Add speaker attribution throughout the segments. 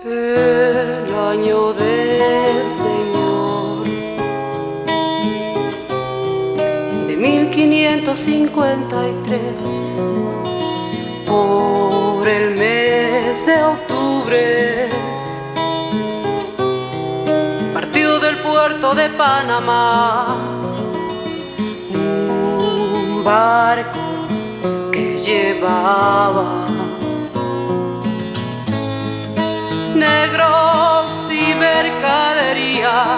Speaker 1: El año del Señor de 1553, por el mes de octubre, partió del puerto de Panamá un barco que llevaba negros y mercadería.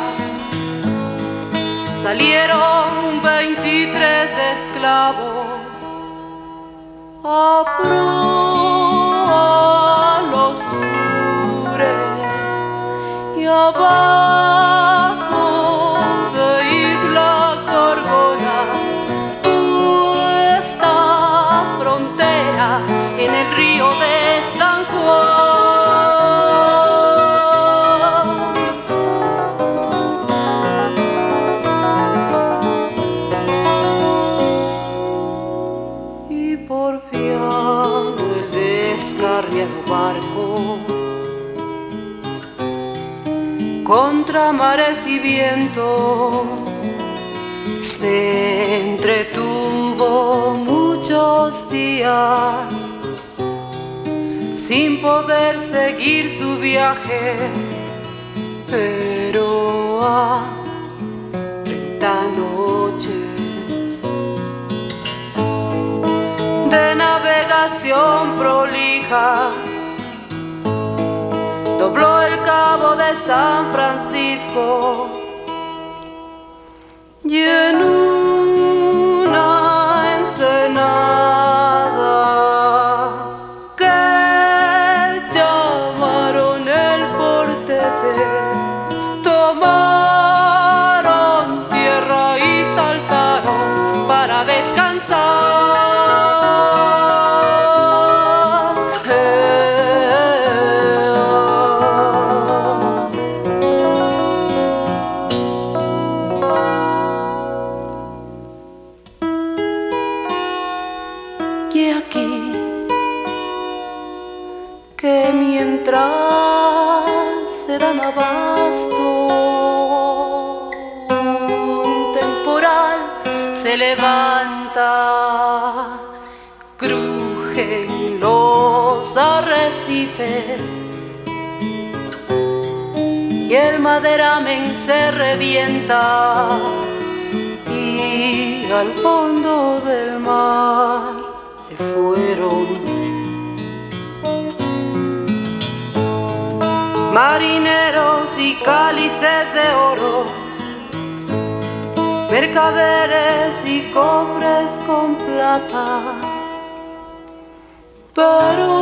Speaker 1: Salieron 23 esclavos a proa los sures y abajo de Isla Gorgona, esta frontera en el río de San Juan. Porfiando el descarriado barco contra mares y vientos, se entretuvo muchos días sin poder seguir su viaje, pero a 30 noches de navegación prolija, dobló el cabo de San Francisco y en una ensenada que llamaron el Portete, tomaron tierra y saltaron para descansar. Y aquí que mientras se dan abasto, un temporal se levanta, crujen los arrecifes y el maderamen se revienta, y al fondo del mar se fueron marineros y cálices de oro, mercaderes y cofres con plata, pero